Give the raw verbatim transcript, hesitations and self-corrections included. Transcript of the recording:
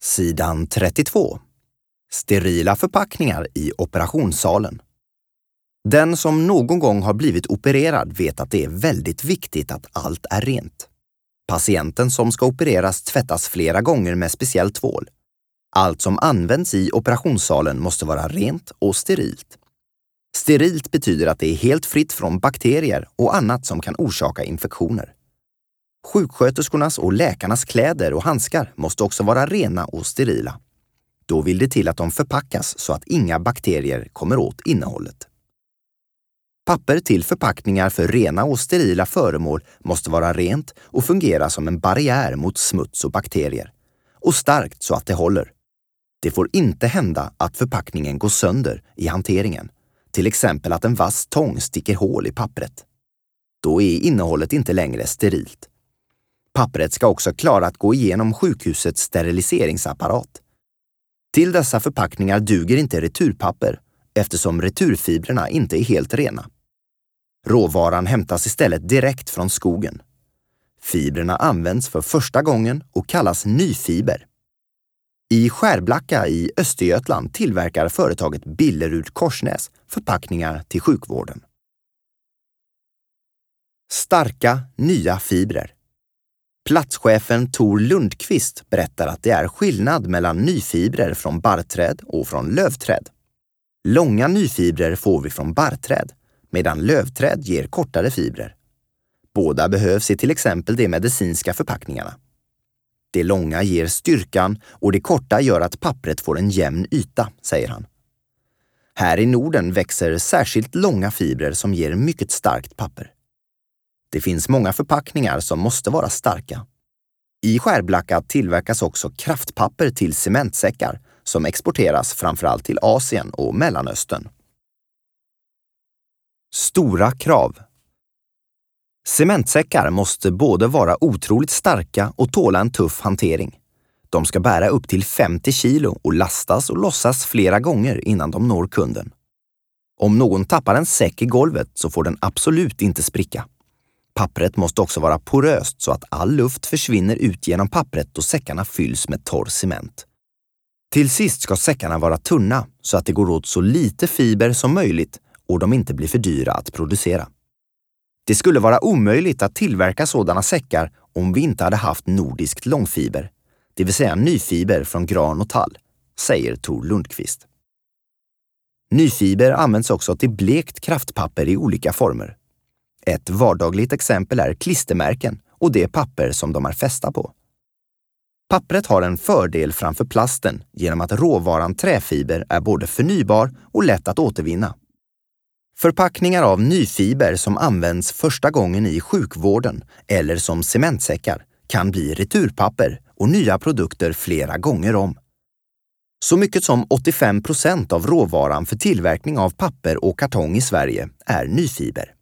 Sidan trettiotvå. Sterila förpackningar i operationssalen. Den som någon gång har blivit opererad vet att det är väldigt viktigt att allt är rent. Patienten som ska opereras tvättas flera gånger med speciell tvål. Allt som används i operationssalen måste vara rent och sterilt. Sterilt betyder att det är helt fritt från bakterier och annat som kan orsaka infektioner. Sjuksköterskornas och läkarnas kläder och handskar måste också vara rena och sterila. Då vill det till att de förpackas så att inga bakterier kommer åt innehållet. Papper till förpackningar för rena och sterila föremål måste vara rent och fungera som en barriär mot smuts och bakterier. Och starkt så att det håller. Det får inte hända att förpackningen går sönder i hanteringen. Till exempel att en vass tång sticker hål i pappret. Då är innehållet inte längre sterilt. Pappret ska också klara att gå igenom sjukhusets steriliseringsapparat. Till dessa förpackningar duger inte returpapper eftersom returfibrerna inte är helt rena. Råvaran hämtas istället direkt från skogen. Fibrerna används för första gången och kallas nyfiber. I Skärblacka i Östergötland tillverkar företaget Billerud Korsnäs förpackningar till sjukvården. Starka nya fibrer. Platschefen Tor Lundqvist berättar att det är skillnad mellan nyfibrer från barrträd och från lövträd. Långa nyfibrer får vi från barrträd, medan lövträd ger kortare fibrer. Båda behövs i till exempel de medicinska förpackningarna. Det långa ger styrkan och det korta gör att pappret får en jämn yta, säger han. Här i Norden växer särskilt långa fibrer som ger mycket starkt papper. Det finns många förpackningar som måste vara starka. I Skärblacka tillverkas också kraftpapper till cementsäckar som exporteras framförallt till Asien och Mellanöstern. Stora krav. Cementsäckar måste både vara otroligt starka och tåla en tuff hantering. De ska bära upp till femtio kilo och lastas och lossas flera gånger innan de når kunden. Om någon tappar en säck i golvet så får den absolut inte spricka. Pappret måste också vara poröst så att all luft försvinner ut genom pappret och säckarna fylls med torr cement. Till sist ska säckarna vara tunna så att det går åt så lite fiber som möjligt och de inte blir för dyra att producera. Det skulle vara omöjligt att tillverka sådana säckar om vi inte hade haft nordiskt långfiber, det vill säga nyfiber från gran och tall, säger Tor Lundqvist. Nyfiber används också till blekt kraftpapper i olika former. Ett vardagligt exempel är klistermärken och det papper som de är fästa på. Pappret har en fördel framför plasten genom att råvaran träfiber är både förnybar och lätt att återvinna. Förpackningar av nyfiber som används första gången i sjukvården eller som cementsäckar kan bli returpapper och nya produkter flera gånger om. Så mycket som åttiofem procent av råvaran för tillverkning av papper och kartong i Sverige är nyfiber.